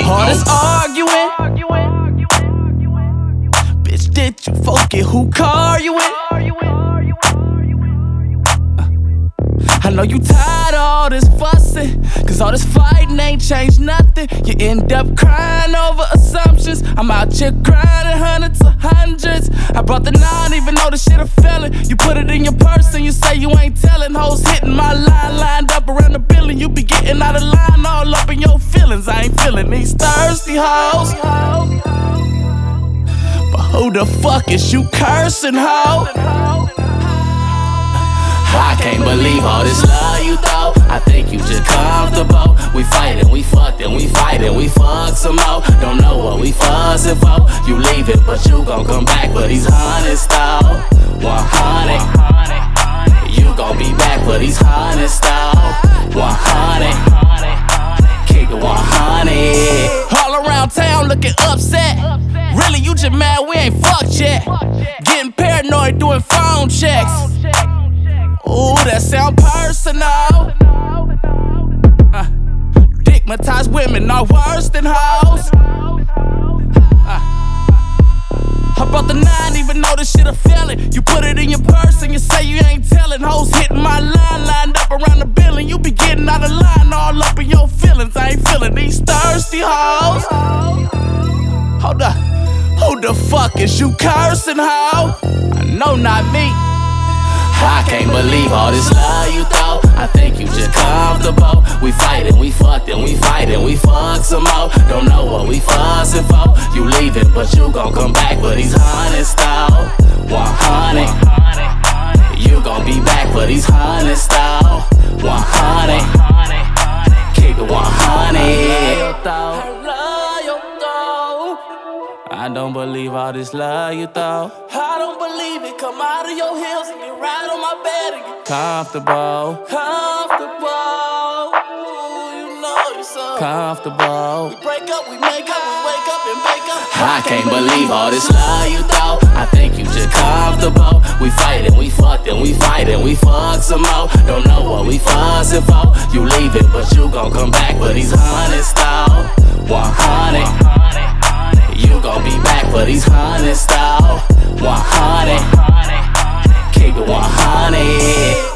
All this arguing. Bitch, did you forget who car you in? I know you tired of all this fussing, cause all this fighting ain't changed nothing. You end up crying over assumptions. I'm out here grinding hundreds of hundreds. I brought the 9 even though the shit a felon. You put it in your purse and you say you ain't telling. Hoes hitting my line, lined up around the building. You be getting out of line, all up in your feelings. I ain't feeling these thirsty hoes. But who the fuck is you cursing, hoe? I can't believe all this love you throw. I think you just comfortable. We fightin', we fucked and we fightin', we fuck some more. Don't know what we fussin' for. You leaving, but you gon' come back for these hundreds though. 100. You gon' be back for these hundreds though. 100. Kick it 100. All around town looking upset. Really, you just mad we ain't fucked yet. Getting paranoid doing phone checks. Ooh, that sound personal. Stigmatized women are worse than hoes. I brought the 9 even though this shit a felon. You put it in your purse and you say you ain't telling. Hoes hitting my line, lined up around the building. You be getting out of line, all up in your feelings. I ain't feeling these thirsty hoes. Hold up, who the fuck is you cursing, hoe? I know not me. I can't believe all this love you throw. I think you just comfortable. We fightin', we fucked and we fightin', we fuck some more. Don't know what we fussin' for. You leaving, but you gon' come back for these hundreds though. 100. You gon' be back for these hundreds though. 100. Kick it 100. I don't believe all this love you throw. I don't believe it. Come out of your heels and get right on my bed and get comfortable. Comfortable. Ooh, you know you're so comfortable. We break up, we make up, we wake up and make up. I can't believe all this love you throw. I think you just comfortable. We fightin', we fucked and we fightin', we fuck some more. Don't know what we fussin' for. You leaving, but you gon' come back for these hundreds though. 100. You gon' be back for these hundreds though. 100. Kick it 100.